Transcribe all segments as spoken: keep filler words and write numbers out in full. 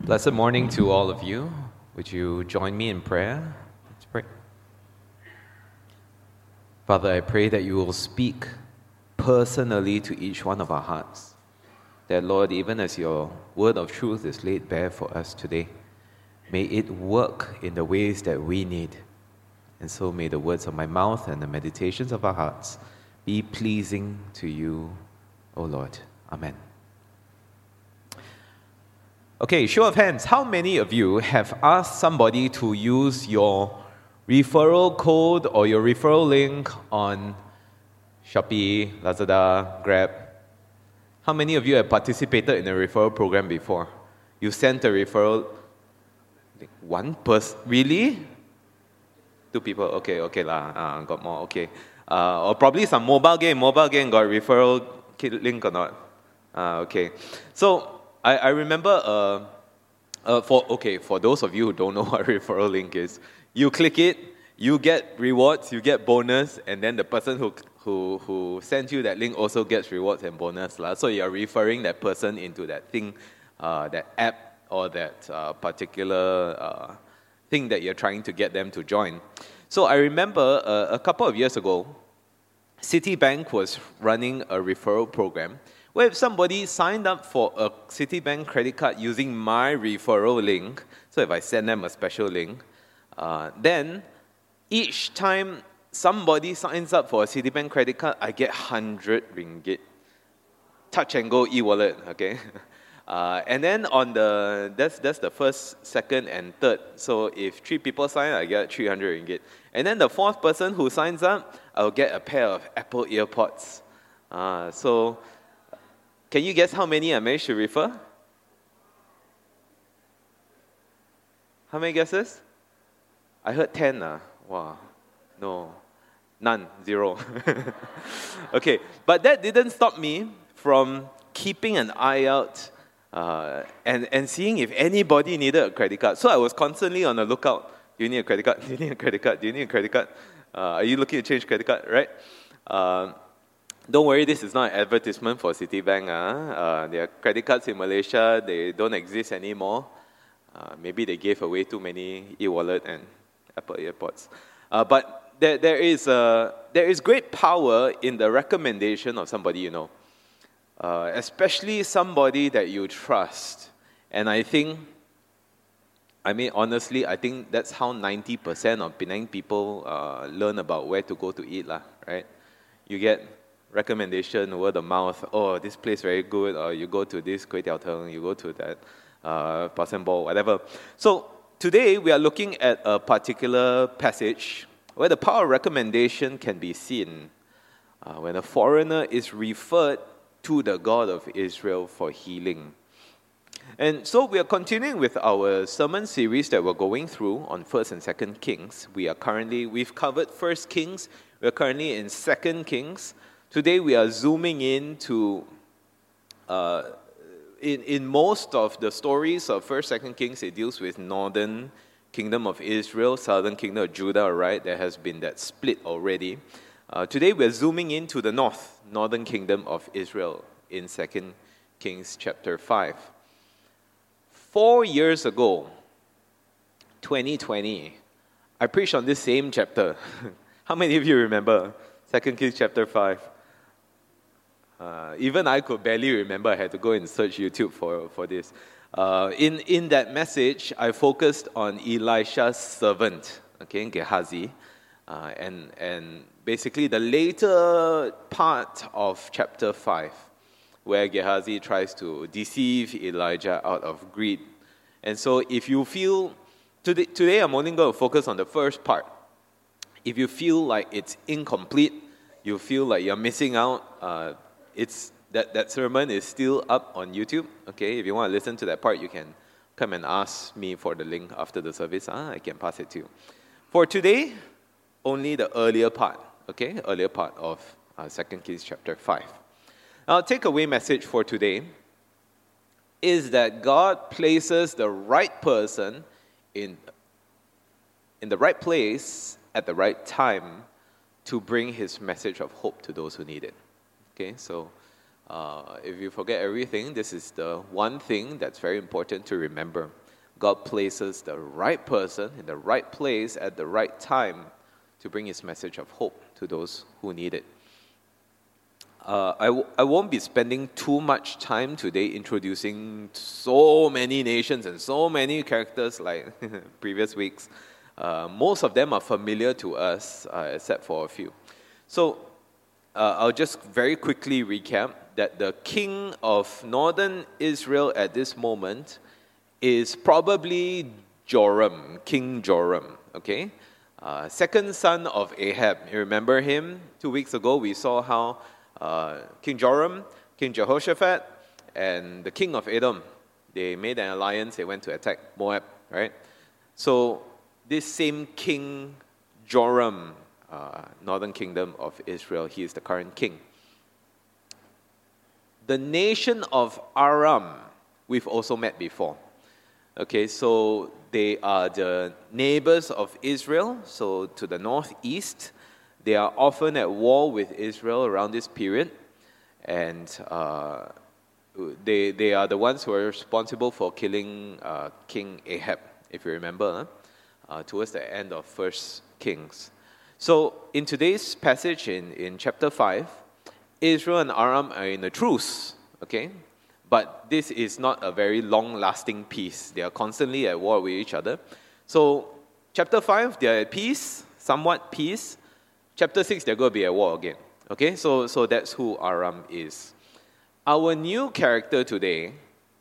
Blessed morning to all of you. Would you join me in prayer? Let's pray. Father, I pray that you will speak personally to each one of our hearts. That, Lord, even as your word of truth is laid bare for us today, may it work in the ways that we need. And so may the words of my mouth and the meditations of our hearts be pleasing to you, O Lord. Amen. Okay, show of hands. How many of you have asked somebody to use your referral code or your referral link on Shopee, Lazada, Grab? How many of you have participated in a referral program before? You sent a referral. One person? Really? Two people? Okay, okay lah. Uh, got more. Okay. Uh, or probably some mobile game. Mobile game got referral link or not? Uh, okay. So, I, I remember, uh, uh, for okay, for those of you who don't know what referral link is, you click it, you get rewards, you get bonus, and then the person who who who sends you that link also gets rewards and bonus. La. So you're referring that person into that thing, uh, that app or that uh, particular uh, thing that you're trying to get them to join. So I remember uh, a couple of years ago, Citibank was running a referral program, where if somebody signed up for a Citibank credit card using my referral link, so if I send them a special link, uh, then each time somebody signs up for a Citibank credit card, I get one hundred ringgit. Touch and go e-wallet, okay? Uh, and then on the, that's, that's the first, second, and third. So if three people sign, I get three hundred ringgit. And then the fourth person who signs up, I'll get a pair of Apple EarPods. Uh, so... Can you guess how many I managed to refer? How many guesses? I heard ten. Uh. Wow. No. None. Zero. Okay. But that didn't stop me from keeping an eye out uh, and, and seeing if anybody needed a credit card. So I was constantly on the lookout. Do you need a credit card? Do you need a credit card? Do you need a credit card? Uh, are you looking to change credit card? Right? Uh, Don't worry, this is not an advertisement for Citibank. Uh. Uh, their credit cards in Malaysia, they don't exist anymore. Uh, maybe they gave away too many e-wallet and Apple EarPods. Uh, but there, there, is, uh, there is great power in the recommendation of somebody you know, uh, especially somebody that you trust. And I think, I mean, honestly, I think that's how ninety percent of Penang people uh, learn about where to go to eat, lah, right? You get recommendation, word of mouth, oh, this place very good, or you go to this Kway Teow Teng, you go to that uh, Passion Ball, whatever. So today we are looking at a particular passage where the power of recommendation can be seen uh, when a foreigner is referred to the God of Israel for healing. And so we are continuing with our sermon series that we're going through on First and Second Kings. We are currently, we've covered First Kings, we're currently in Second Kings. Today we are zooming into, uh, in, in most of the stories of First, Second Kings, it deals with northern kingdom of Israel, southern kingdom of Judah, right? There has been that split already. Uh, today we are zooming into the north, northern kingdom of Israel in Second Kings chapter five. Four years ago, twenty twenty, I preached on this same chapter. How many of you remember Second Kings chapter five? Uh, even I could barely remember. I had to go and search YouTube for, for this. Uh, in, in that message, I focused on Elisha's servant, okay, Gehazi. Uh, and, and basically the later part of chapter five, where Gehazi tries to deceive Elijah out of greed. And so if you feel, today, today I'm only going to focus on the first part. If you feel like it's incomplete, you feel like you're missing out, uh, It's that, that sermon is still up on YouTube. Okay, if you want to listen to that part, you can come and ask me for the link after the service. Ah, I can pass it to you. For today, only the earlier part. Okay, earlier part of uh, Second Kings chapter five. Our takeaway message for today is that God places the right person in in the right place at the right time to bring His message of hope to those who need it. Okay, so uh, if you forget everything, this is the one thing that's very important to remember. God places the right person in the right place at the right time to bring his message of hope to those who need it. Uh, I, w- I won't be spending too much time today introducing so many nations and so many characters like previous weeks. Uh, most of them are familiar to us, uh, except for a few. So uh, I'll just very quickly recap that the king of northern Israel at this moment is probably Joram, King Joram, okay? Uh, second son of Ahab. You remember him? Two weeks ago, we saw how uh, King Joram, King Jehoshaphat, and the king of Edom, they made an alliance. They went to attack Moab, right? So this same King Joram, uh, northern kingdom of Israel, he is the current king. The nation of Aram, we've also met before. Okay, so they are the neighbors of Israel, so to the northeast. They are often at war with Israel around this period, and uh, they, they are the ones who are responsible for killing uh, King Ahab, if you remember, huh? uh, towards the end of First Kings. So in today's passage in, in chapter five, Israel and Aram are in a truce, okay? But this is not a very long-lasting peace. They are constantly at war with each other. So, chapter five, they are at peace, somewhat peace. Chapter six, they're going to be at war again. Okay, so, so that's who Aram is. Our new character today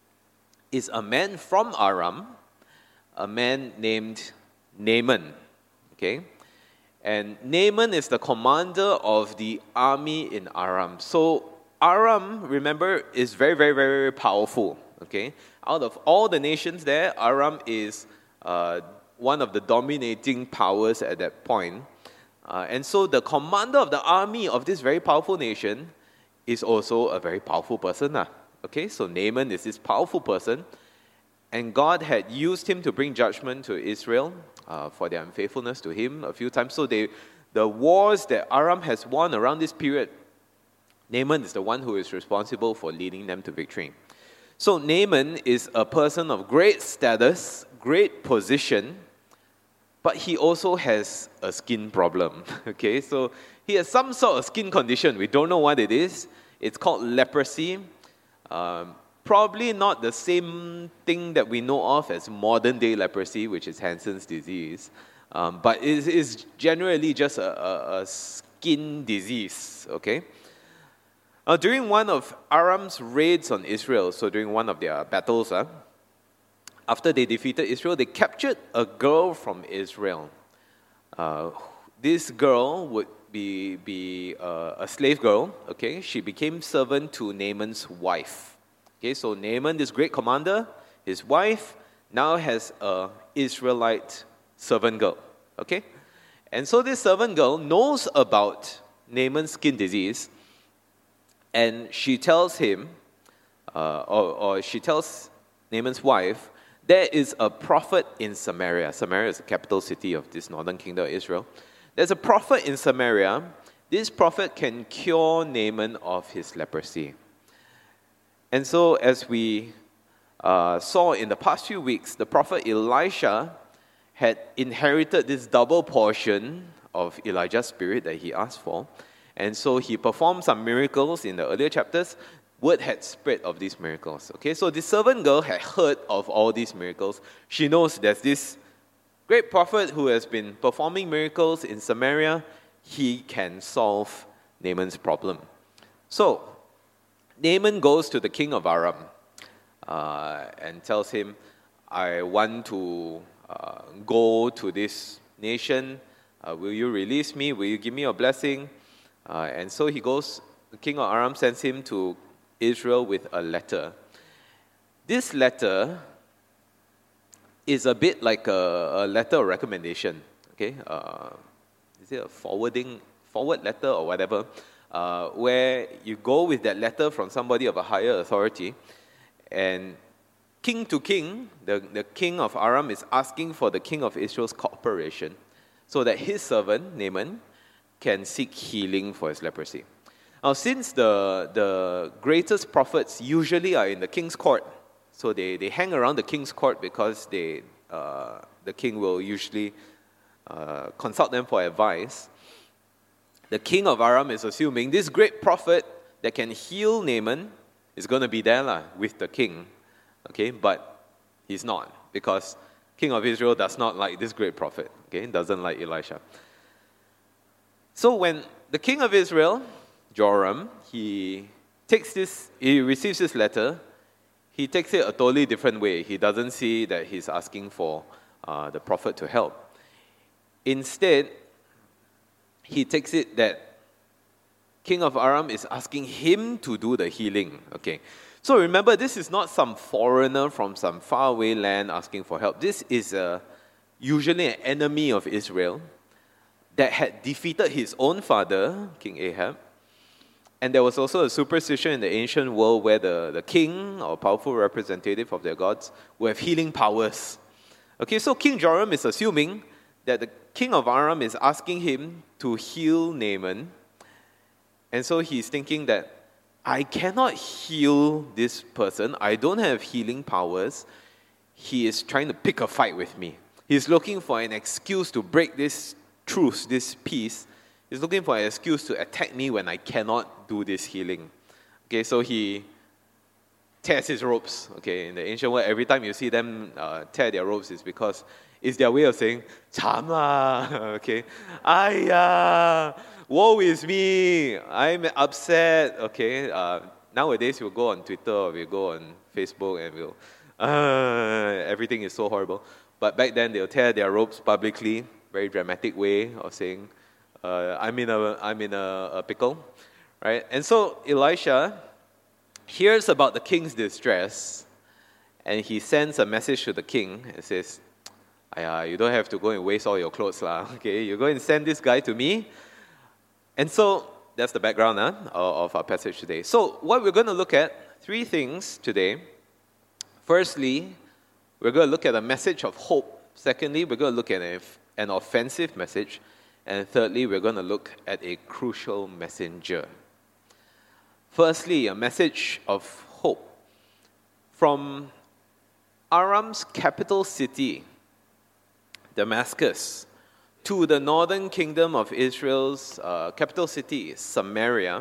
is a man from Aram, a man named Naaman. Okay, and Naaman is the commander of the army in Aram. So, Aram, remember, is very, very, very, very powerful, okay? Out of all the nations there, Aram is uh, one of the dominating powers at that point. Uh, and so the commander of the army of this very powerful nation is also a very powerful person. Uh, okay, so Naaman is this powerful person, and God had used him to bring judgment to Israel uh, for their unfaithfulness to him a few times. So they, the wars that Aram has won around this period, Naaman is the one who is responsible for leading them to victory. So Naaman is a person of great status, great position, but he also has a skin problem. Okay, so he has some sort of skin condition. We don't know what it is. It's called leprosy. Um, probably not the same thing that we know of as modern day leprosy, which is Hansen's disease. Um, but it is generally just a, a, a skin disease, okay? Uh, during one of Aram's raids on Israel, so during one of their battles, uh, after they defeated Israel, they captured a girl from Israel. Uh, this girl would be, be uh, a slave girl, okay? She became servant to Naaman's wife. Okay, so Naaman, this great commander, his wife, now has a Israelite servant girl, okay? And so this servant girl knows about Naaman's skin disease, and she tells him, uh, or, or she tells Naaman's wife, there is a prophet in Samaria. Samaria is the capital city of this northern kingdom of Israel. There's a prophet in Samaria. This prophet can cure Naaman of his leprosy. And so as we uh, saw in the past few weeks, the prophet Elisha had inherited this double portion of Elijah's spirit that he asked for. And so he performed some miracles in the earlier chapters. Word had spread of these miracles. Okay, so this servant girl had heard of all these miracles. She knows there's this great prophet who has been performing miracles in Samaria. He can solve Naaman's problem. So Naaman goes to the king of Aram uh, and tells him, I want to uh, go to this nation. Uh, will you release me? Will you give me a blessing? Uh, and so he goes, the king of Aram sends him to Israel with a letter. This letter is a bit like a, a letter of recommendation. Okay, uh, is it a forwarding forward letter or whatever? Uh, where you go with that letter from somebody of a higher authority, and king to king, the, the king of Aram is asking for the king of Israel's cooperation, so that his servant Naaman can seek healing for his leprosy. Now, since the, the greatest prophets usually are in the king's court, So they, they hang around the king's court because they, uh, the king will usually uh, consult them for advice. The king of Aram is assuming this great prophet that can heal Naaman is going to be there lah, with the king. Okay, but he's not, because king of Israel does not like this great prophet. Okay, doesn't like Elisha. So when the king of Israel, Joram, he takes this, he receives this letter, he takes it a totally different way. He doesn't see that he's asking for uh, the prophet to help. Instead, he takes it that king of Aram is asking him to do the healing. Okay, so remember, this is not some foreigner from some faraway land asking for help. This is a, usually an enemy of Israel that had defeated his own father, King Ahab. And there was also a superstition in the ancient world where the, the king, or powerful representative of their gods, would have healing powers. Okay, so King Joram is assuming that the king of Aram is asking him to heal Naaman. And so he's thinking that, I cannot heal this person. I don't have healing powers. He is trying to pick a fight with me. He's looking for an excuse to break this truce, this peace. He's looking for an excuse to attack me when I cannot do this healing. Okay, so he tears his ropes. Okay, in the ancient world, every time you see them uh, tear their ropes, it's because it's their way of saying, "Cham lah." Okay, "Aiya, woe is me. I'm upset." Okay, uh, nowadays we'll go on Twitter or we'll go on Facebook and we'll, uh, everything is so horrible. But back then they'll tear their ropes publicly, very dramatic way of saying, uh, I'm in a I'm in a, a pickle, right? And so Elisha hears about the king's distress, and he sends a message to the king and says, "Aiya, you don't have to go and waste all your clothes lah. Okay, you go and send this guy to me." And so that's the background huh, of our passage today. So what we're going to look at, three things today. Firstly, we're going to look at a message of hope. Secondly, we're going to look at an offensive message. And thirdly, we're going to look at a crucial messenger. Firstly, a message of hope. From Aram's capital city, Damascus, to the northern kingdom of Israel's uh, capital city, Samaria,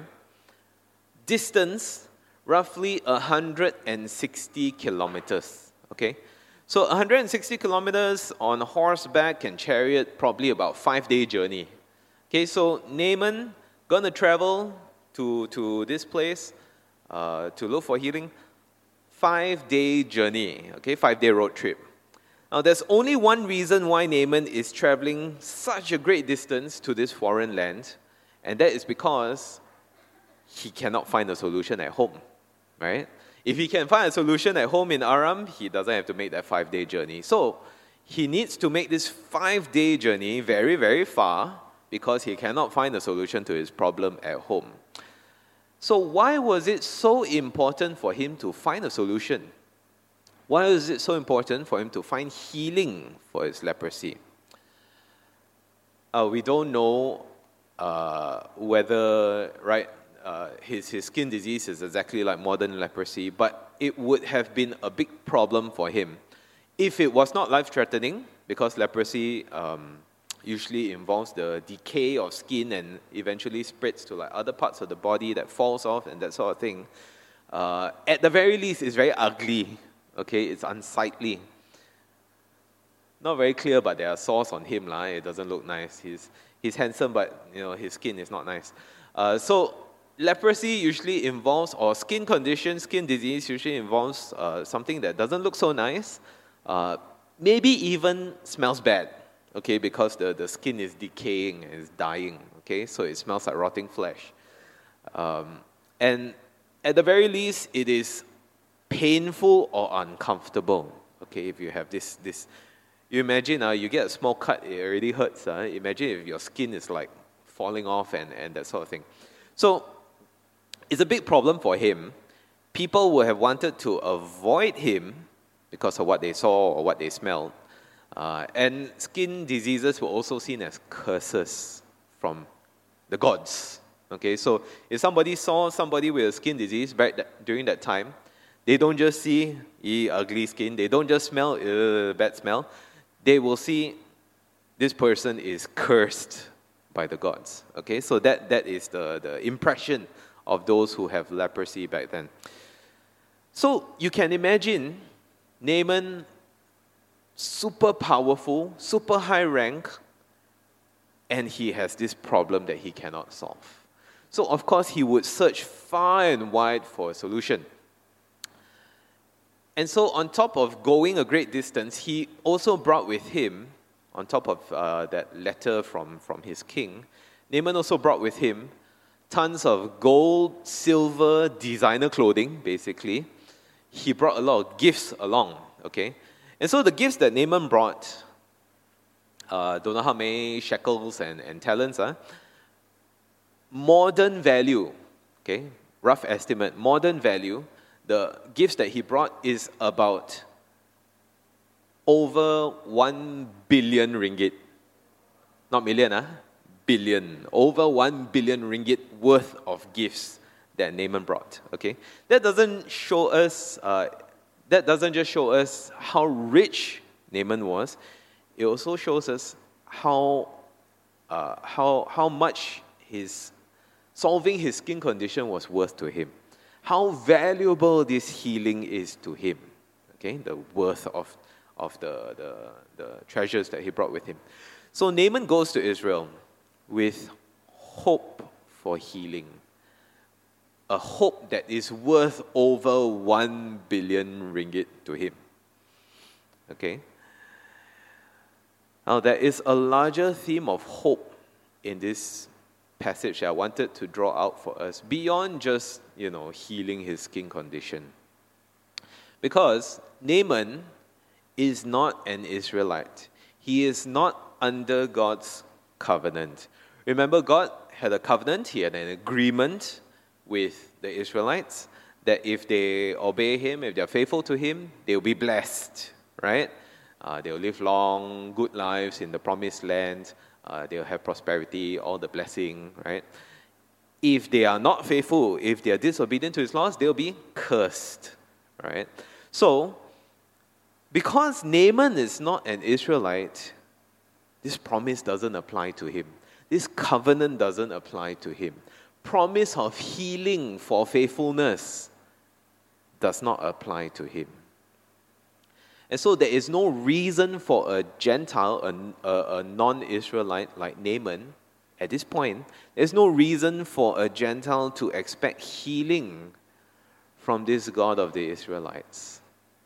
distance roughly one hundred sixty kilometers. Okay, so one hundred sixty kilometers on horseback and chariot, probably about five-day journey. Okay, so Naaman gonna travel to to this place uh, to look for healing. Five-day journey. Okay, five-day road trip. Now, there's only one reason why Naaman is traveling such a great distance to this foreign land, and that is because he cannot find a solution at home, right? If he can find a solution at home in Aram, he doesn't have to make that five-day journey. So, he needs to make this five-day journey very, very far because he cannot find a solution to his problem at home. So, why was it so important for him to find a solution? Why is it so important for him to find healing for his leprosy? Uh, we don't know uh, whether right uh, his, his skin disease is exactly like modern leprosy, but it would have been a big problem for him if it was not life-threatening, because leprosy um, usually involves the decay of skin and eventually spreads to like other parts of the body that falls off and that sort of thing. Uh, at the very least, it's very ugly. Okay, it's unsightly. Not very clear, but there are sores on him, lah. It doesn't look nice. He's he's handsome, but you know his skin is not nice. Uh, so leprosy usually involves, or skin condition, skin disease usually involves uh, something that doesn't look so nice. Uh, maybe even smells bad. Okay, because the, the skin is decaying, is dying. Okay, so it smells like rotting flesh. Um, and at the very least, it is painful or uncomfortable. Okay, if you have this, this, you imagine uh, you get a small cut, it already hurts. Uh, imagine if your skin is like falling off and, and that sort of thing. So, it's a big problem for him. People would have wanted to avoid him because of what they saw or what they smelled. Uh, and skin diseases were also seen as curses from the gods. Okay, so if somebody saw somebody with a skin disease back that, during that time, They don't just see, e ugly skin. They don't just smell, uh, bad smell. They will see this person is cursed by the gods. Okay, so that, that is the, the impression of those who have leprosy back then. So you can imagine Naaman, super powerful, super high rank, and he has this problem that he cannot solve. So of course he would search far and wide for a solution. And so on top of going a great distance, he also brought with him, on top of uh, that letter from, from his king, Naaman also brought with him tons of gold, silver, designer clothing, basically. He brought a lot of gifts along, okay? And so the gifts that Naaman brought, uh, don't know how many shekels and, and talents, huh? Modern value, okay? Rough estimate, modern value, the gifts that he brought is about over one billion ringgit. Not million, huh? Billion. Over one billion ringgit worth of gifts that Naaman brought. Okay? That doesn't show us, uh, that doesn't just show us how rich Naaman was. It also shows us how, uh, how, how much his solving his skin condition was worth to him. How valuable this healing is to him. Okay? The worth of of the, the, the treasures that he brought with him. So Naaman goes to Israel with hope for healing. A hope that is worth over one billion ringgit to him. Okay? Now there is a larger theme of hope in this passage that I wanted to draw out for us, beyond just, you know, healing his skin condition. Because Naaman is not an Israelite. He is not under God's covenant. Remember, God had a covenant, he had an agreement with the Israelites that if they obey him, if they're faithful to him, they'll be blessed, right? Uh, they'll live long, good lives in the promised land. Uh, they'll have prosperity, all the blessing, right? If they are not faithful, if they are disobedient to his laws, they'll be cursed, right? So, because Naaman is not an Israelite, this promise doesn't apply to him. This covenant doesn't apply to him. Promise of healing for faithfulness does not apply to him. And so there is no reason for a Gentile, a, a, a non-Israelite like Naaman, at this point, there's no reason for a Gentile to expect healing from this God of the Israelites.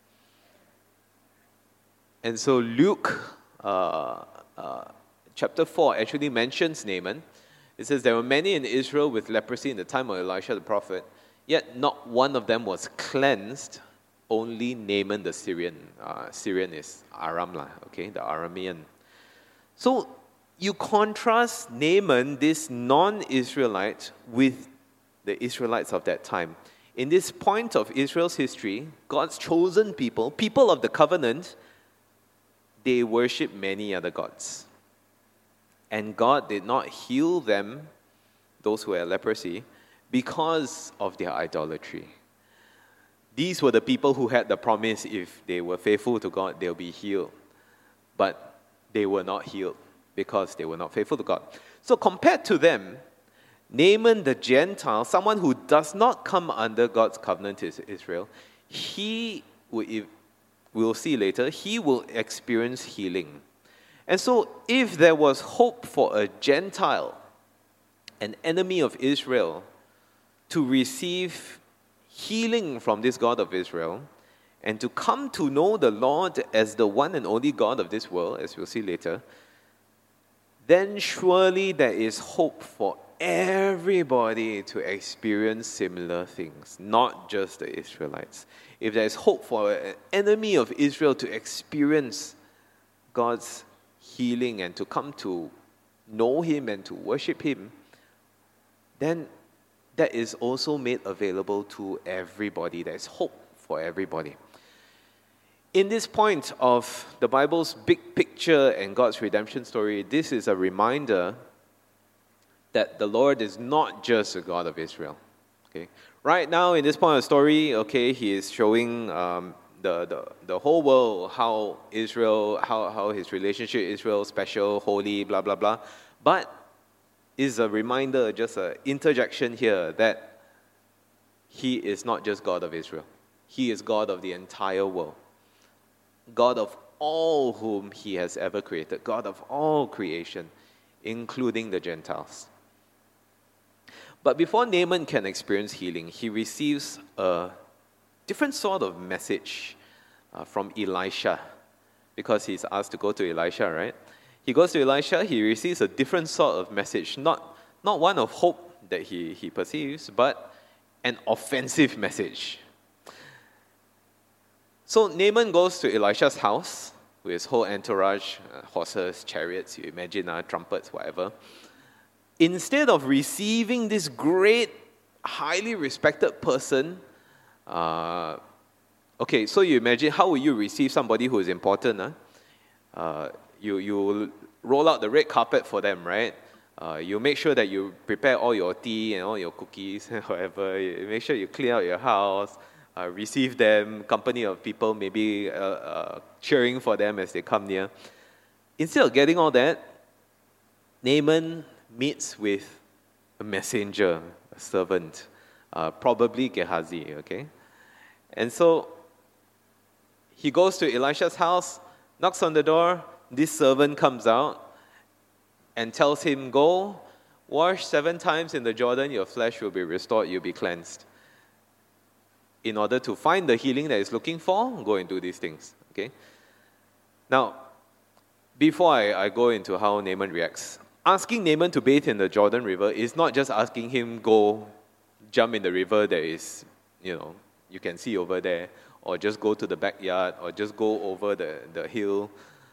And so Luke uh, uh, chapter four actually mentions Naaman. It says, there were many in Israel with leprosy in the time of Elisha the prophet, yet not one of them was cleansed, only Naaman the Syrian. Uh, Syrian is Aram, lah, okay, the Aramean. So you contrast Naaman, this non-Israelite, with the Israelites of that time. In this point of Israel's history, God's chosen people, people of the covenant, they worship many other gods. And God did not heal them, those who had leprosy, because of their idolatry. These were the people who had the promise, if they were faithful to God, they'll be healed. But they were not healed because they were not faithful to God. So compared to them, Naaman the Gentile, someone who does not come under God's covenant to Israel, he will, we'll see later, he will experience healing. And so if there was hope for a Gentile, an enemy of Israel, to receive healing from this God of Israel, and to come to know the Lord as the one and only God of this world, as we'll see later, then surely there is hope for everybody to experience similar things, not just the Israelites. If there is hope for an enemy of Israel to experience God's healing and to come to know Him and to worship Him, then that is also made available to everybody. There is hope for everybody. In this point of the Bible's big picture and God's redemption story, this is a reminder that the Lord is not just a God of Israel. Okay. Right now, in this point of the story, okay, he is showing um, the, the, the whole world how Israel, how, how his relationship with Israel, special, holy, blah, blah, blah. But is a reminder, just an interjection here, that he is not just God of Israel. He is God of the entire world. God of all whom he has ever created. God of all creation, including the Gentiles. But before Naaman can experience healing, he receives a different sort of message uh, from Elisha, because he's asked to go to Elisha, right? He goes to Elisha, he receives a different sort of message, not, not one of hope that he, he perceives, but an offensive message. So Naaman goes to Elisha's house with his whole entourage, uh, horses, chariots, you imagine, uh, trumpets, whatever. Instead of receiving this great, highly respected person, uh, okay, so you imagine, how will you receive somebody who is important? Huh? Uh, you, you roll out the red carpet for them, right? Uh, you make sure that you prepare all your tea and all your cookies and whatever. You make sure you clear out your house, uh, receive them, company of people maybe uh, uh, cheering for them as they come near. Instead of getting all that, Naaman meets with a messenger, a servant, uh, probably Gehazi, okay? And so he goes to Elisha's house, knocks on the door. This servant comes out and tells him, go, wash seven times in the Jordan, your flesh will be restored, you'll be cleansed. In order to find the healing that he's looking for, go and do these things, okay? Now, before I, I go into how Naaman reacts, asking Naaman to bathe in the Jordan River is not just asking him go jump in the river that is, you know, you can see over there, or just go to the backyard, or just go over the, the hill.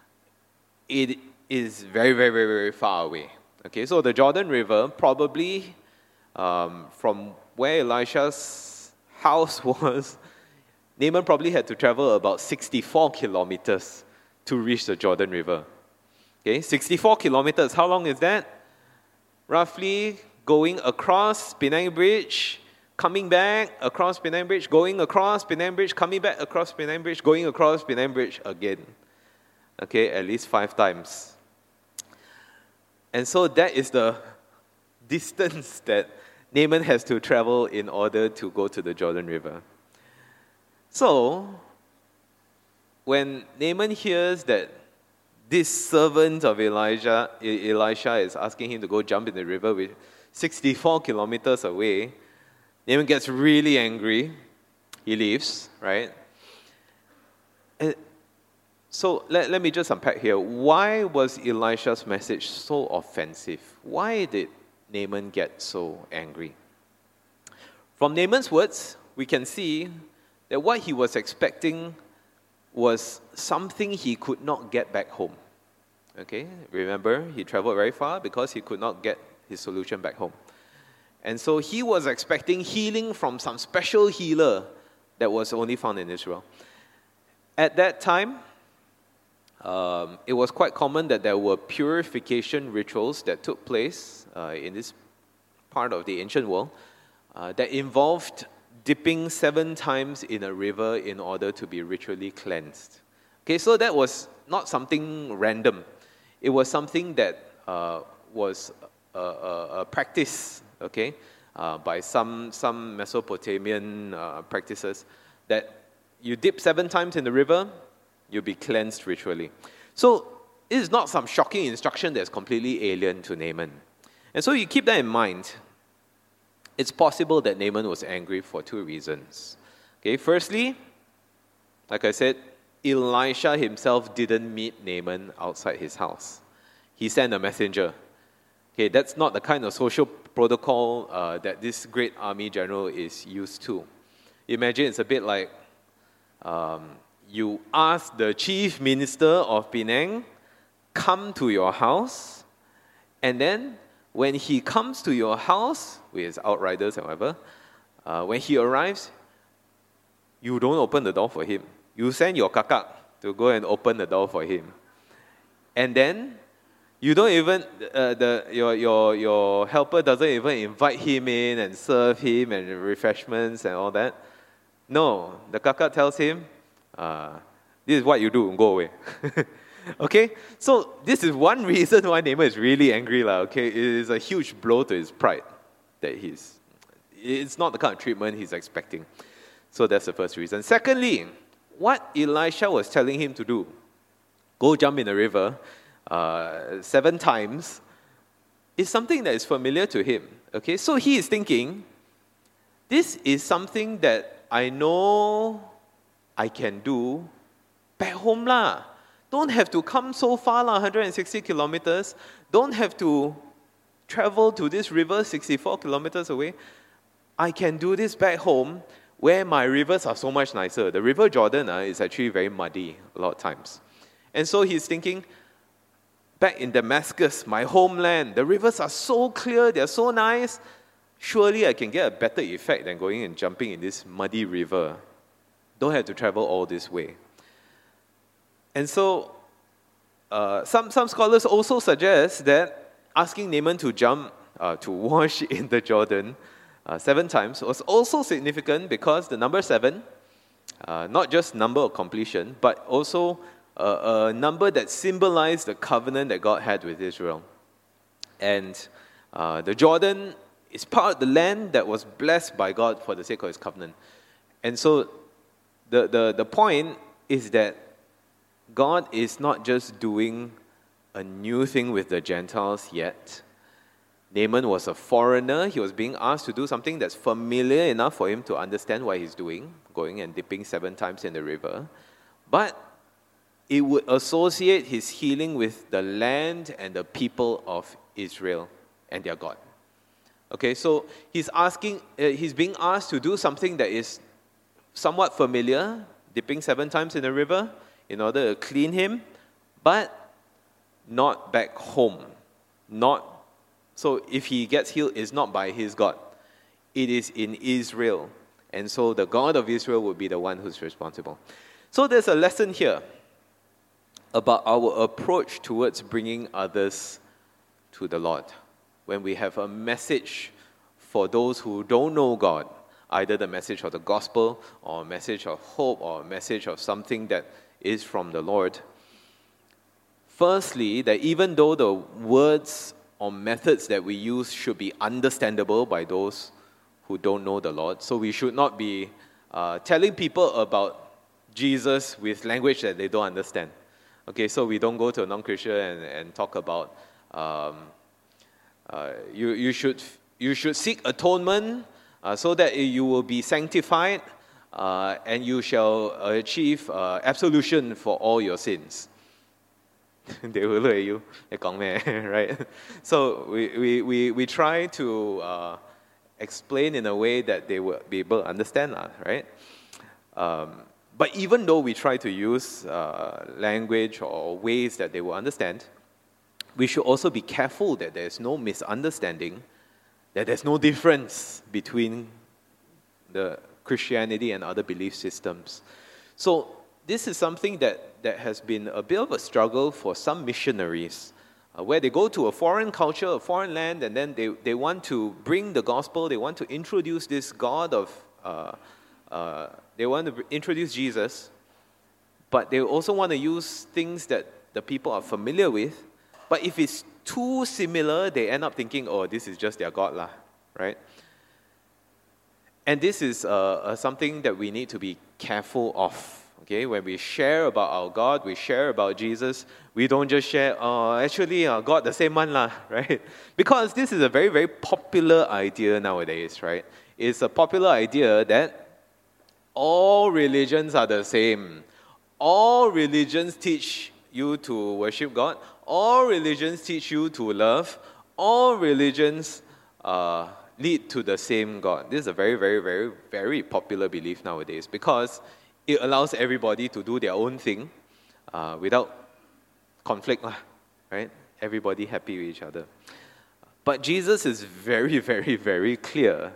It is very, very, very, very far away. Okay, so the Jordan River, probably um, from where Elisha's house was, Naaman probably had to travel about sixty-four kilometers to reach the Jordan River. Okay, sixty-four kilometers, how long is that? Roughly going across Penang Bridge, coming back across Penang Bridge, going across Penang Bridge, coming back across Penang Bridge, going across Penang Bridge again. Okay, at least five times. And so that is the distance that Naaman has to travel in order to go to the Jordan River. So, when Naaman hears that this servant of Elijah, Elisha is asking him to go jump in the river with sixty-four kilometers away, Naaman gets really angry. He leaves, right? And so let, let me just unpack here. Why was Elisha's message so offensive? Why did Naaman get so angry? From Naaman's words, we can see that what he was expecting was something he could not get back home. Okay, remember, he traveled very far because he could not get his solution back home. And so he was expecting healing from some special healer that was only found in Israel. At that time, um, it was quite common that there were purification rituals that took place uh, in this part of the ancient world uh, that involved dipping seven times in a river in order to be ritually cleansed. Okay, so that was not something random. It was something that uh, was a, a, a practice, okay, uh, by some, some Mesopotamian uh, practices, that you dip seven times in the river, you'll be cleansed ritually. So it is not some shocking instruction that's completely alien to Naaman. And so you keep that in mind. It's possible that Naaman was angry for two reasons. Okay, firstly, like I said, Elisha himself didn't meet Naaman outside his house. He sent a messenger. Okay, that's not the kind of social protocol uh, that this great army general is used to. Imagine it's a bit like um, you ask the chief minister of Penang, come to your house, and then when he comes to your house, with his outriders and whatever, uh, when he arrives, you don't open the door for him. You send your kakak to go and open the door for him. And then You don't even, uh, the, your, your, your helper doesn't even invite him in and serve him and refreshments and all that. No, the kakak tells him, uh, this is what you do, go away. Okay, so this is one reason why Naaman is really angry. Lah. Okay, it is a huge blow to his pride that he's, it's not the kind of treatment he's expecting. So that's the first reason. Secondly, what Elisha was telling him to do, go jump in the river uh, seven times, is something that is familiar to him. Okay, so he is thinking, this is something that I know I can do back home lah. Don't have to come so far lah, one hundred sixty kilometers. Don't have to travel to this river sixty-four kilometers away. I can do this back home where my rivers are so much nicer. The River Jordan uh, is actually very muddy a lot of times. And so he's thinking, back in Damascus, my homeland, the rivers are so clear, they're so nice. Surely I can get a better effect than going and jumping in this muddy river. Don't have to travel all this way. And so uh, some, some scholars also suggest that asking Naaman to jump, uh, to wash in the Jordan uh, seven times was also significant because the number seven, uh, not just number of completion, but also a, a number that symbolized the covenant that God had with Israel. And uh, the Jordan is part of the land that was blessed by God for the sake of his covenant. And so the, the, the point is that God is not just doing a new thing with the Gentiles yet. Naaman was a foreigner. He was being asked to do something that's familiar enough for him to understand what he's doing, going and dipping seven times in the river. But it would associate his healing with the land and the people of Israel and their God. Okay, so he's asking, uh, he's being asked to do something that is somewhat familiar, dipping seven times in the river, in order to clean him, but not back home. Not so if he gets healed, it's not by his God. It is in Israel. And so the God of Israel would be the one who's responsible. So there's a lesson here about our approach towards bringing others to the Lord. When we have a message for those who don't know God, either the message of the gospel or a message of hope or a message of something that is from the Lord. Firstly, that even though the words or methods that we use should be understandable by those who don't know the Lord, so we should not be uh, telling people about Jesus with language that they don't understand. Okay, so we don't go to a non-Christian and, and talk about um, uh, you, you, should, you should seek atonement uh, so that you will be sanctified Uh, and you shall achieve uh, absolution for all your sins. They will look at you, right? So we, we, we, we try to uh, explain in a way that they will be able to understand, right? Um, but even though we try to use uh, language or ways that they will understand, we should also be careful that there's no misunderstanding, that there's no difference between the Christianity and other belief systems. So this is something that, that has been a bit of a struggle for some missionaries, uh, where they go to a foreign culture, a foreign land, and then they, they want to bring the gospel, they want to introduce this God of, uh, uh, they want to introduce Jesus, but they also want to use things that the people are familiar with. But if it's too similar, they end up thinking, oh, this is just their God lah, right? And this is uh, uh, something that we need to be careful of. Okay, when we share about our God, we share about Jesus, we don't just share, oh, actually, uh, God the same one lah, right? Because this is a very, very popular idea nowadays, right? It's a popular idea that all religions are the same. All religions teach you to worship God. All religions teach you to love. All religions uh, lead to the same God. This is a very, very, very, very popular belief nowadays because it allows everybody to do their own thing uh, without conflict, right? Everybody happy with each other. But Jesus is very, very, very clear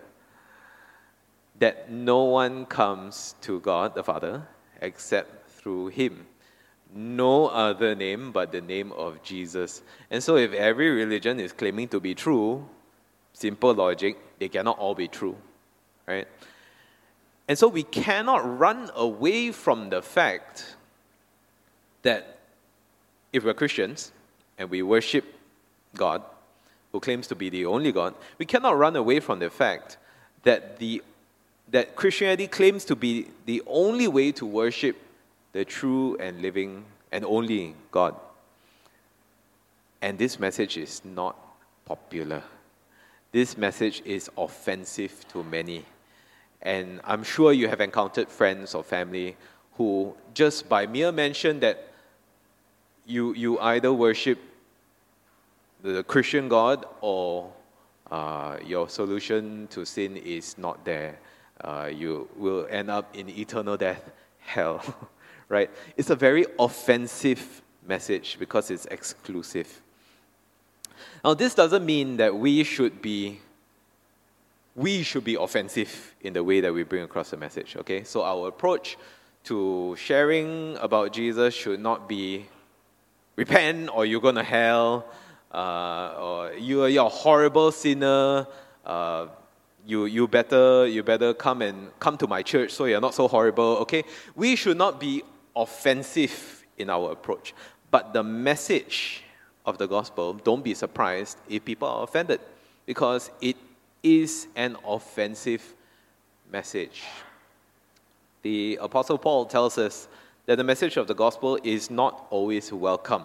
that no one comes to God the Father except through Him. no other name but the name of Jesus. And so if every religion is claiming to be true, simple logic, they cannot all be true, right? And so we cannot run away from the fact that if we're Christians and we worship God, who claims to be the only God, we cannot run away from the fact that the that Christianity claims to be the only way to worship the true and living and only God. And this message is not popular. This message is offensive to many. And I'm sure you have encountered friends or family who, just by mere mention that you, you either worship the Christian God or uh, your solution to sin is not there, uh, you will end up in eternal death, hell, right? It's a very offensive message because it's exclusive. Now, this doesn't mean that we should be we should be offensive in the way that we bring across the message, okay? So our approach to sharing about Jesus should not be repent or you're going to hell, uh, or you are you're a horrible sinner, uh, you you better you better come and come to my church so you're not so horrible, okay? We should not be offensive in our approach. But the message of the gospel, don't be surprised if people are offended, because it is an offensive message. The Apostle Paul tells us that the message of the gospel is not always welcome.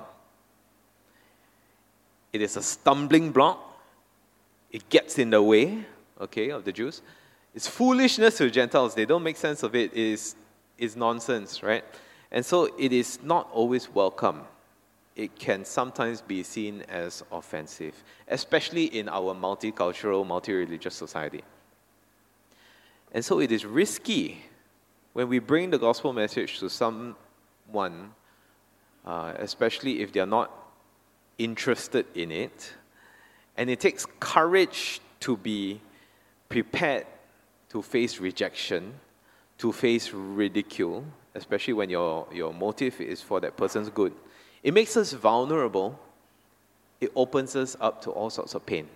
It is a stumbling block. It gets in the way, okay, of the Jews. It's foolishness to Gentiles. They don't make sense of it. It is, it's nonsense, right? And so it is not always welcome. It can sometimes be seen as offensive, especially in our multicultural, multi-religious society. And so it is risky when we bring the gospel message to someone, uh, especially if they are not interested in it. And it takes courage to be prepared to face rejection, to face ridicule, especially when your, your motive is for that person's good. It makes us vulnerable. It opens us up to all sorts of pain.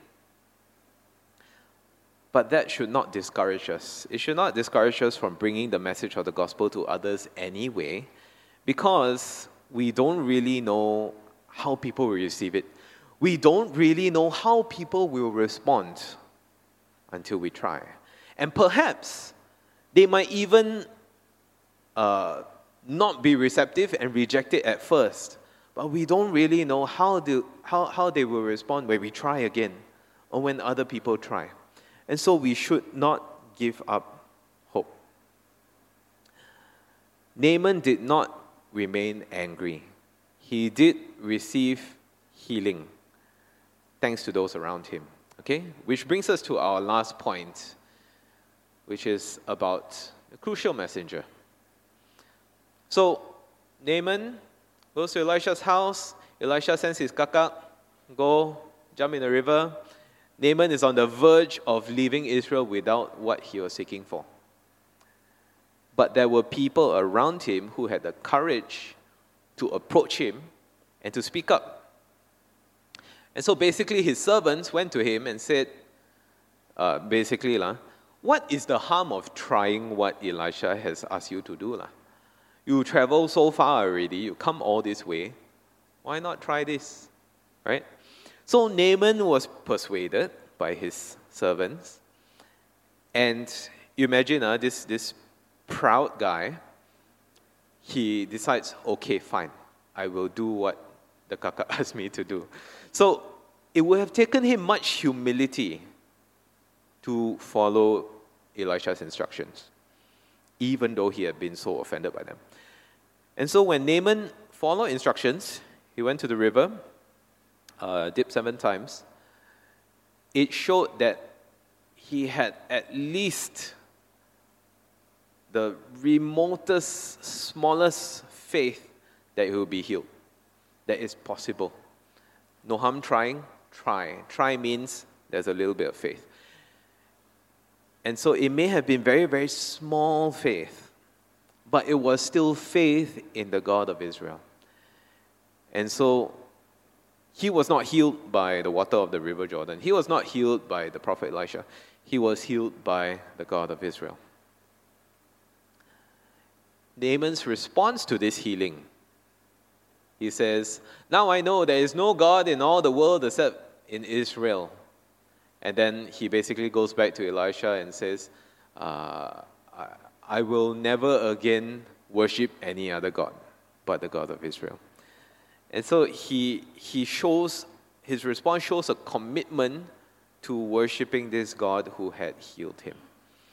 But that should not discourage us. It should not discourage us from bringing the message of the gospel to others anyway, because we don't really know how people will receive it. We don't really know how people will respond until we try. And perhaps they might even uh, not be receptive and reject it at first. But we don't really know how, do, how, how they will respond when we try again or when other people try. And so we should not give up hope. Naaman did not remain angry. He did receive healing thanks to those around him. Okay? Which brings us to our last point, which is about the crucial messenger. So, Naaman goes to Elisha's house. Elisha sends his kakak, go jump in the river. Naaman is on the verge of leaving Israel without what he was seeking for. But there were people around him who had the courage to approach him and to speak up. And so basically his servants went to him and said, uh, basically, lah, what is the harm of trying what Elisha has asked you to do? Lah? You travel so far already, you come all this way. Why not try this? Right? So Naaman was persuaded by his servants. And you imagine uh, this, this proud guy, he decides, okay, fine, I will do what the kakak asked me to do. So it would have taken him much humility to follow Elisha's instructions, even though he had been so offended by them. And so when Naaman followed instructions, he went to the river, uh, dipped seven times. It showed that he had at least the remotest, smallest faith that he will be healed. That is possible. No harm trying, try. Try means there's a little bit of faith. And so it may have been very, very small faith, but it was still faith in the God of Israel. And so he was not healed by the water of the river Jordan. He was not healed by the prophet Elisha. He was healed by the God of Israel. Naaman's response to this healing, he says, "Now I know there is no God in all the world except in Israel." And then he basically goes back to Elisha and says, uh, I, I will never again worship any other God but the God of Israel. And so he he shows, his response shows a commitment to worshiping this God who had healed him.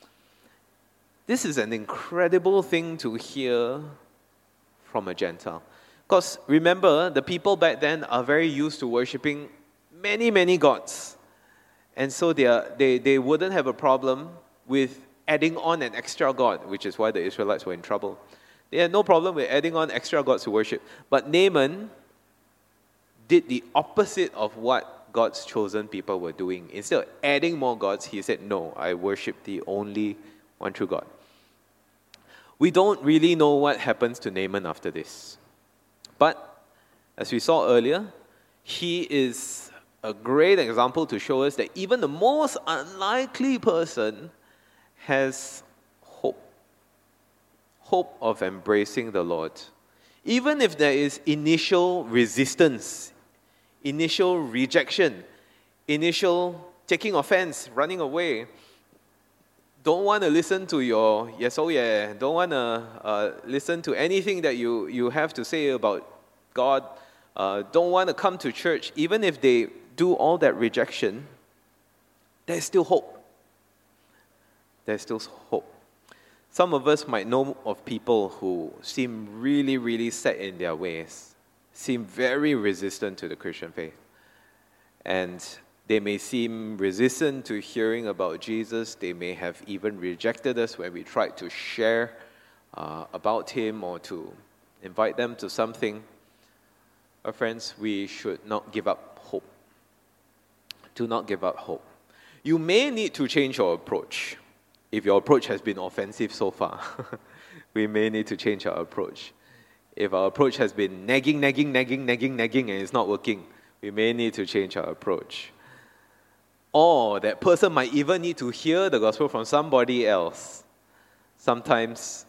This is an incredible thing to hear from a Gentile. Because remember, the people back then are very used to worshiping many, many gods. And so they, are, they, they wouldn't have a problem with adding on an extra god, which is why the Israelites were in trouble. They had no problem with adding on extra gods to worship. But Naaman did the opposite of what God's chosen people were doing. Instead of adding more gods, he said, "No, I worship the only one true God." We don't really know what happens to Naaman after this. But, as we saw earlier, he is a great example to show us that even the most unlikely person has hope. Hope of embracing the Lord. Even if there is initial resistance, initial rejection, initial taking offense, running away, don't want to listen to your yes, oh yeah, don't want to uh, listen to anything that you, you have to say about God, uh, don't want to come to church, even if they do all that rejection, there's still hope. There's still hope. Some of us might know of people who seem really, really set in their ways, seem very resistant to the Christian faith. And they may seem resistant to hearing about Jesus. They may have even rejected us when we tried to share uh, about him or to invite them to something. But friends, we should not give up hope. Do not give up hope. You may need to change your approach. If your approach has been offensive so far, we may need to change our approach. If our approach has been nagging, nagging, nagging, nagging, nagging, and it's not working, we may need to change our approach. Or that person might even need to hear the gospel from somebody else. Sometimes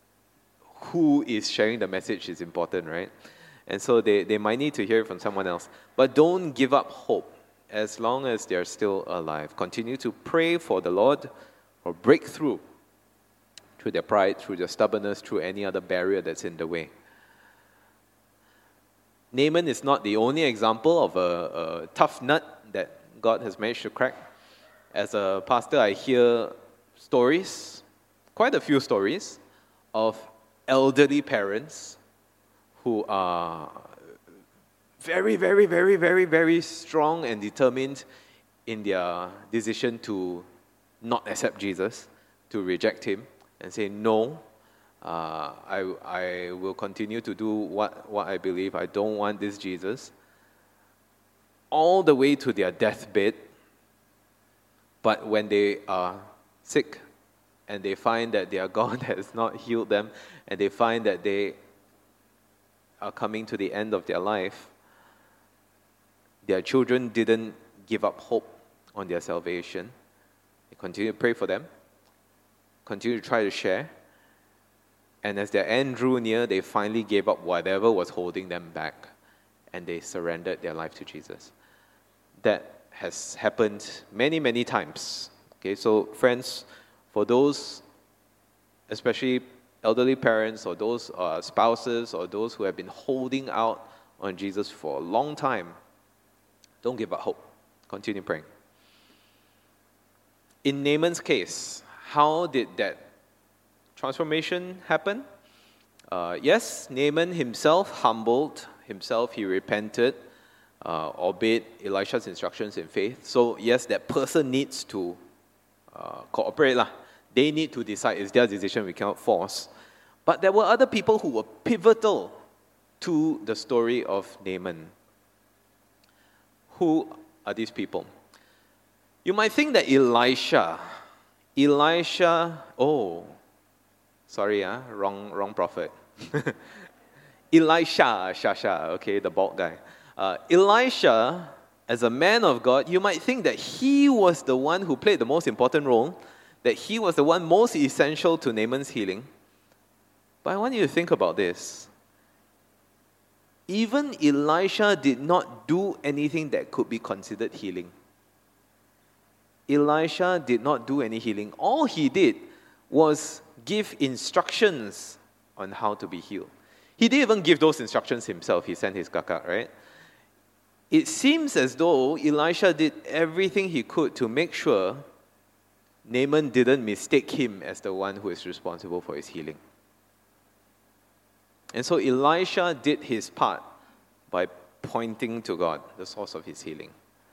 who is sharing the message is important, right? And so they, they might need to hear it from someone else. But don't give up hope as long as they're still alive. Continue to pray for the Lord for breakthrough through their pride, through their stubbornness, through any other barrier that's in the way. Naaman is not the only example of a, a tough nut that God has managed to crack. As a pastor, I hear stories, quite a few stories, of elderly parents who are very, very, very, very, very strong and determined in their decision to not accept Jesus, to reject him, and say, no, uh, I, I will continue to do what, what I believe. I don't want this Jesus. All the way to their deathbed. But when they are sick and they find that their God has not healed them, and they find that they are coming to the end of their life, their children didn't give up hope on their salvation. They continue to pray for them, continue to try to share, and as their end drew near, they finally gave up whatever was holding them back, and they surrendered their life to Jesus. That has happened many, many times. Okay, so friends, for those, especially elderly parents or those uh, spouses or those who have been holding out on Jesus for a long time, don't give up hope. Continue praying. In Naaman's case, how did that transformation happen? Uh, yes, Naaman himself humbled himself, he repented, uh, obeyed Elisha's instructions in faith. So yes, that person needs to uh, cooperate. Lah. They need to decide. It's their decision, we cannot force. But there were other people who were pivotal to the story of Naaman. Who are these people? You might think that Elisha, Elisha, oh, sorry, ah, wrong, wrong prophet. Elisha, Shasha, okay, the bald guy. Uh, Elisha, as a man of God, you might think that he was the one who played the most important role, that he was the one most essential to Naaman's healing. But I want you to think about this. Even Elisha did not do anything that could be considered healing. Elisha did not do any healing. All he did was give instructions on how to be healed. He didn't even give those instructions himself. He sent his kakak, right? It seems as though Elisha did everything he could to make sure Naaman didn't mistake him as the one who is responsible for his healing. And so Elisha did his part by pointing to God, the source of his healing.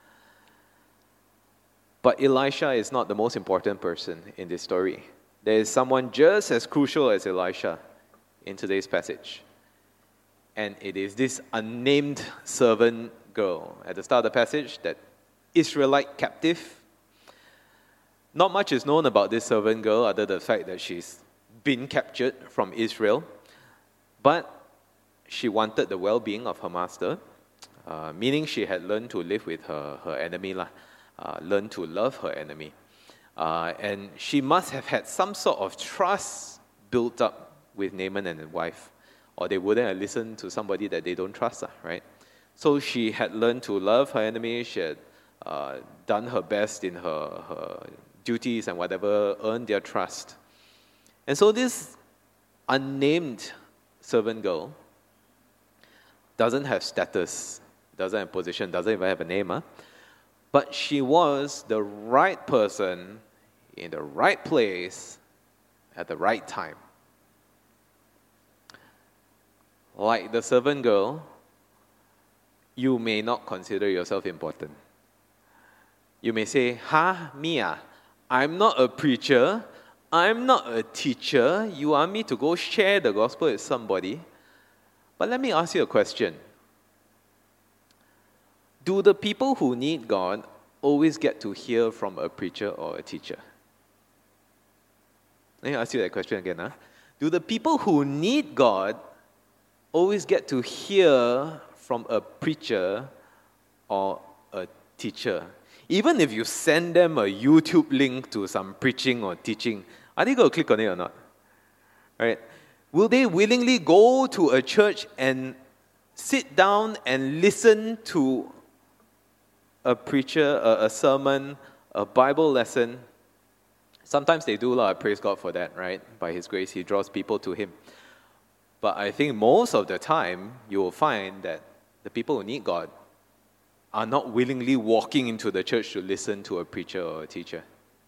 But Elisha is not the most important person in this story. There is someone just as crucial as Elisha in today's passage. And it is this unnamed servant girl at the start of the passage, that Israelite captive. Not much is known about this servant girl other than the fact that she's been captured from Israel. But she wanted the well-being of her master, uh, meaning she had learned to live with her, her enemy, lah, uh, learned to love her enemy. Uh, and she must have had some sort of trust built up with Naaman and his wife, or they wouldn't have listened to somebody that they don't trust, uh, right? So she had learned to love her enemy. She had uh, done her best in her, her duties and whatever, earned their trust. And so this unnamed servant girl doesn't have status, doesn't have position, doesn't even have a name, huh? But she was the right person in the right place at the right time. Like the servant girl, you may not consider yourself important. You may say, ha, me ah, I'm not a preacher, I'm not a teacher, you want me to go share the gospel with somebody. But let me ask you a question. Do the people who need God always get to hear from a preacher or a teacher? Let me ask you that question again. Huh? Do the people who need God always get to hear from a preacher or a teacher? Even if you send them a YouTube link to some preaching or teaching, are they going to click on it or not? Right? Will they willingly go to a church and sit down and listen to a preacher, a, a sermon, a Bible lesson? Sometimes they do, I praise God for that, right? By His grace, He draws people to Him. But I think most of the time, you will find that the people who need God are not willingly walking into the church to listen to a preacher or a teacher.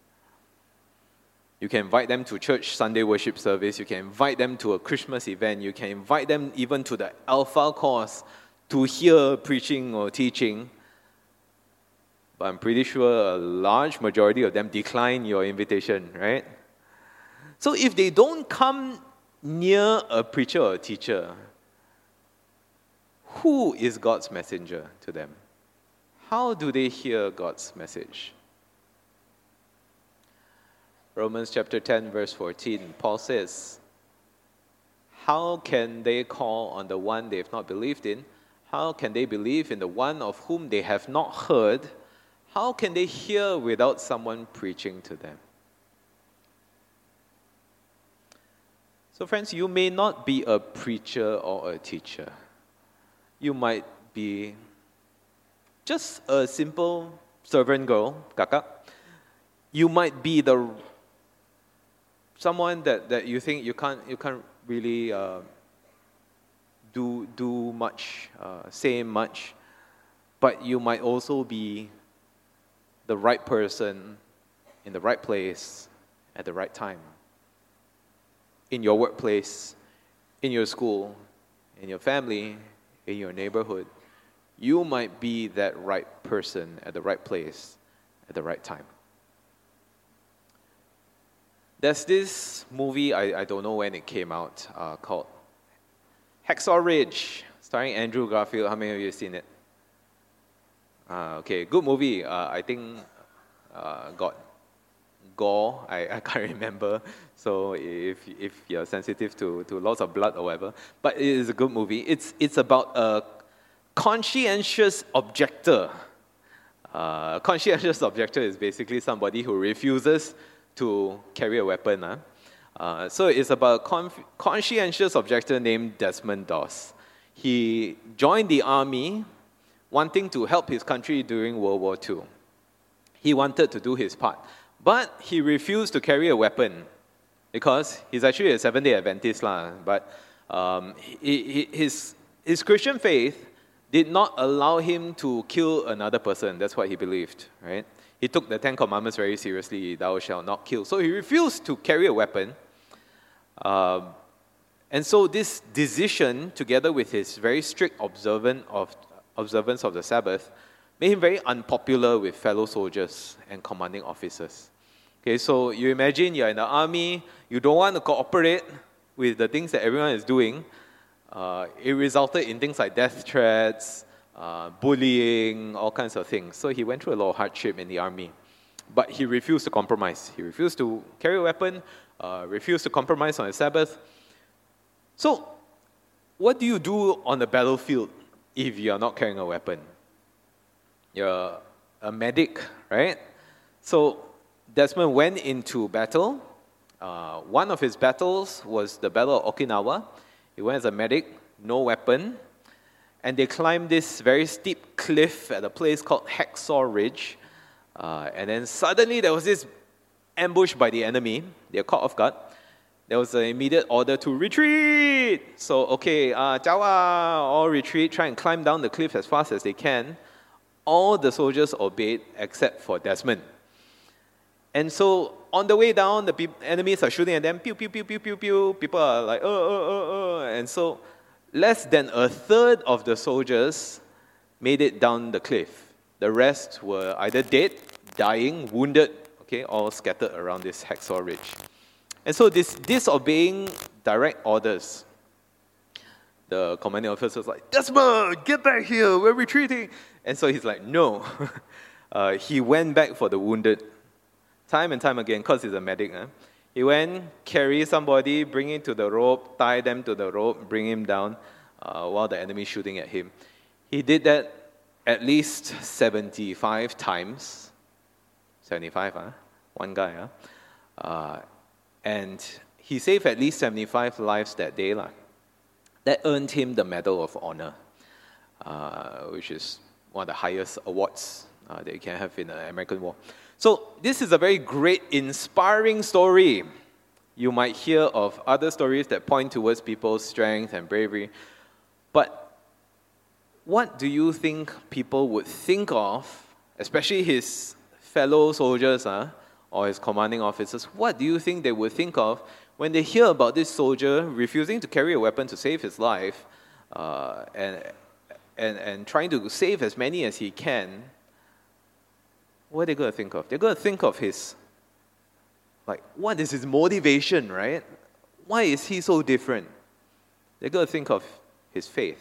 You can invite them to church Sunday worship service. You can invite them to a Christmas event. You can invite them even to the Alpha course to hear preaching or teaching. But I'm pretty sure a large majority of them decline your invitation, right? So if they don't come near a preacher or a teacher, who is God's messenger to them? How do they hear God's message? Romans chapter ten, verse fourteen, Paul says, how can they call on the one they have not believed in? How can they believe in the one of whom they have not heard? How can they hear without someone preaching to them? So friends, you may not be a preacher or a teacher. You might be just a simple servant girl, kakak. You might be the someone that, that you think you can't you can't really uh, do do much, uh, say much, but you might also be the right person in the right place at the right time. In your workplace, in your school, in your family, in your neighborhood, you might be that right person at the right place at the right time. There's this movie, I, I don't know when it came out, uh, called Hacksaw Ridge, starring Andrew Garfield. How many of you have seen it? Uh, okay, good movie. Uh, I think uh, got gore. I, I can't remember. So if if you're sensitive to, to lots of blood or whatever, but it is a good movie. It's it's about a conscientious objector. Uh, conscientious objector is basically somebody who refuses to carry a weapon. Huh? Uh, so it's about a conf- conscientious objector named Desmond Doss. He joined the army wanting to help his country during World War Two. He wanted to do his part, but he refused to carry a weapon because he's actually a Seventh-day Adventist, lah. But um, he, he, his, his Christian faith did not allow him to kill another person. That's what he believed, right? He took the Ten Commandments very seriously. Thou shalt not kill. So he refused to carry a weapon. Um, and so this decision, together with his very strict observance of, observance of the Sabbath, made him very unpopular with fellow soldiers and commanding officers. Okay, so you imagine you're in the army, you don't want to cooperate with the things that everyone is doing. Uh, it resulted in things like death threats, uh, bullying, all kinds of things. So he went through a lot of hardship in the army. But he refused to compromise. He refused to carry a weapon, uh, refused to compromise on his Sabbath. So, what do you do on the battlefield if you are not carrying a weapon? You're a medic, right? So, Desmond went into battle. Uh, one of his battles was the Battle of Okinawa. He went as a medic, no weapon, and they climbed this very steep cliff at a place called Hacksaw Ridge. Uh, and then suddenly there was this ambush by the enemy. They were caught off guard. There was an immediate order to retreat. So, okay, uh, Jawa, all retreat, try and climb down the cliff as fast as they can. All the soldiers obeyed except for Desmond. And so, on the way down, the pe- enemies are shooting at them, pew, pew, pew, pew, pew, pew. People are like, oh, oh, oh, oh. And so, less than a third of the soldiers made it down the cliff. The rest were either dead, dying, wounded, okay, all scattered around this Hacksaw Ridge. And so, this disobeying direct orders, the commanding officer was like, Desmond, get back here, we're retreating. And so he's like, no. uh, he went back for the wounded. Time and time again, because he's a medic. Huh? He went, carry somebody, bring him to the rope, tie them to the rope, bring him down uh, while the enemy is shooting at him. He did that at least seventy-five times. seventy-five, huh? One guy. Huh? Uh, and he saved at least seventy-five lives that day. Lah. That earned him the Medal of Honor, uh, which is one of the highest awards uh, that you can have in the American War. So this is a very great, inspiring story. You might hear of other stories that point towards people's strength and bravery. But what do you think people would think of, especially his fellow soldiers huh, or his commanding officers, what do you think they would think of when they hear about this soldier refusing to carry a weapon to save his life uh, and, and, and trying to save as many as he can? What are they going to think of? They're going to think of his, like, what is his motivation, right? Why is he so different? They're going to think of his faith.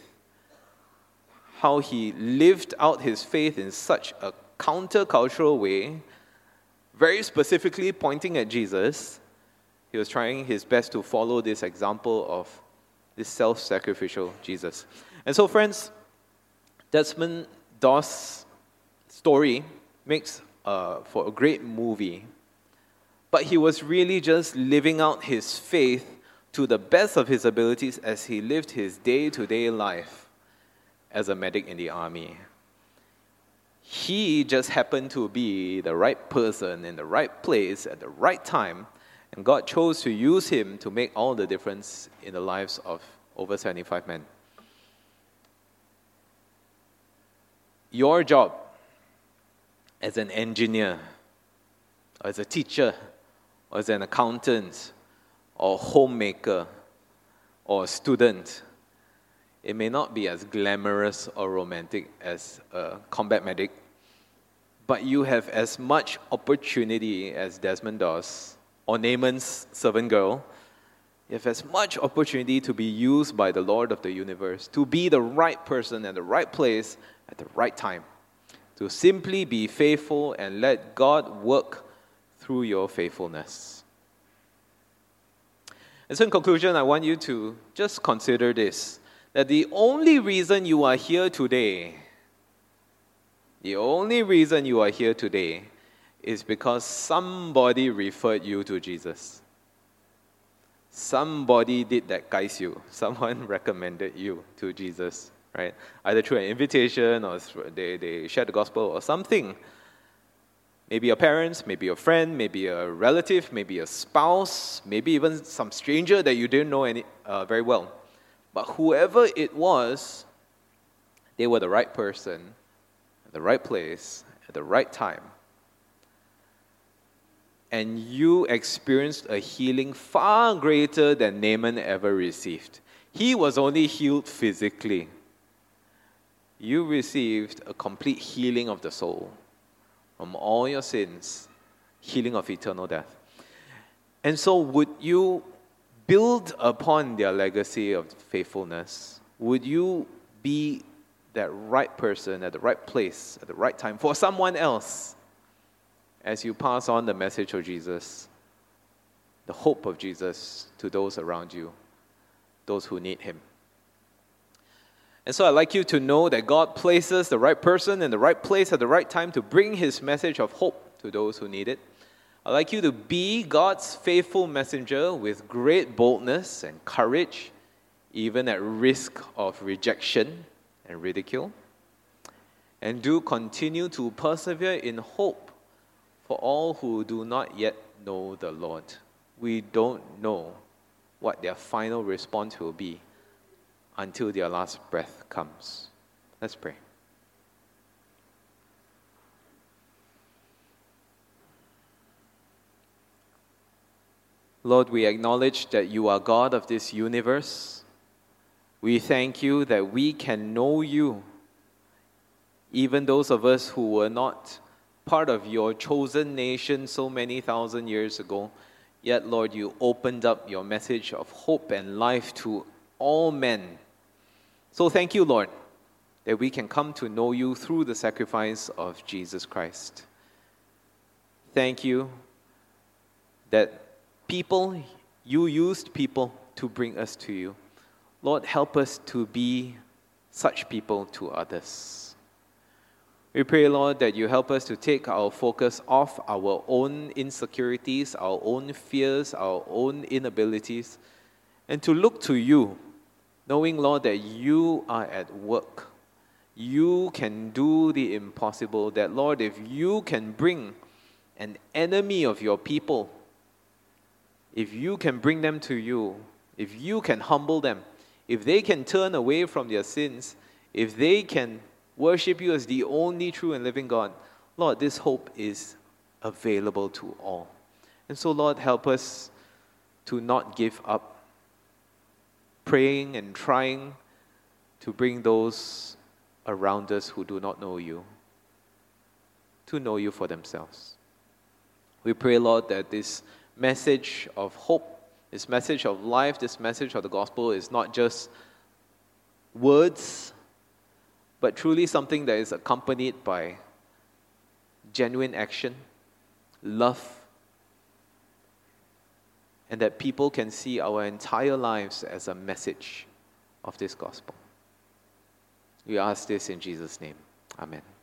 How he lived out his faith in such a countercultural way, very specifically pointing at Jesus. He was trying his best to follow this example of this self-sacrificial Jesus. And so, friends, Desmond Doss' story makes uh, for a great movie. But he was really just living out his faith to the best of his abilities as he lived his day-to-day life as a medic in the army. He just happened to be the right person in the right place at the right time, and God chose to use him to make all the difference in the lives of over seventy-five men. Your job as an engineer, or as a teacher, or as an accountant, or homemaker, or a student, it may not be as glamorous or romantic as a combat medic, but you have as much opportunity as Desmond Doss, or Naaman's servant girl. You have as much opportunity to be used by the Lord of the universe, to be the right person at the right place at the right time, to simply be faithful and let God work through your faithfulness. And so in conclusion, I want you to just consider this, that the only reason you are here today, the only reason you are here today is because somebody referred you to Jesus. Somebody did that guys you. Someone recommended you to Jesus, right? Either through an invitation or they, they shared the gospel or something. Maybe your parents, maybe your friend, maybe a relative, maybe a spouse, maybe even some stranger that you didn't know any, uh, very well. But whoever it was, they were the right person, at the right place, at the right time. And you experienced a healing far greater than Naaman ever received. He was only healed physically. You received a complete healing of the soul from all your sins, healing of eternal death. And so would you build upon their legacy of faithfulness? Would you be that right person at the right place at the right time for someone else as you pass on the message of Jesus, the hope of Jesus to those around you, those who need him? And so I'd like you to know that God places the right person in the right place at the right time to bring his message of hope to those who need it. I'd like you to be God's faithful messenger with great boldness and courage, even at risk of rejection and ridicule. And do continue to persevere in hope for all who do not yet know the Lord. We don't know what their final response will be until their last breath comes. Let's pray. Lord, we acknowledge that you are God of this universe. We thank you that we can know you, even those of us who were not part of your chosen nation so many thousand years ago. Yet, Lord, you opened up your message of hope and life to all men. So thank you, Lord, that we can come to know you through the sacrifice of Jesus Christ. Thank you that people, you used people to bring us to you. Lord, help us to be such people to others. We pray, Lord, that you help us to take our focus off our own insecurities, our own fears, our own inabilities, and to look to you, knowing, Lord, that you are at work. You can do the impossible. That, Lord, if you can bring an enemy of your people, if you can bring them to you, if you can humble them, if they can turn away from their sins, if they can worship you as the only true and living God, Lord, this hope is available to all. And so, Lord, help us to not give up praying and trying to bring those around us who do not know you to know you for themselves. We pray, Lord, that this message of hope, this message of life, this message of the gospel is not just words, but truly something that is accompanied by genuine action, love, and that people can see our entire lives as a message of this gospel. We ask this in Jesus' name. Amen.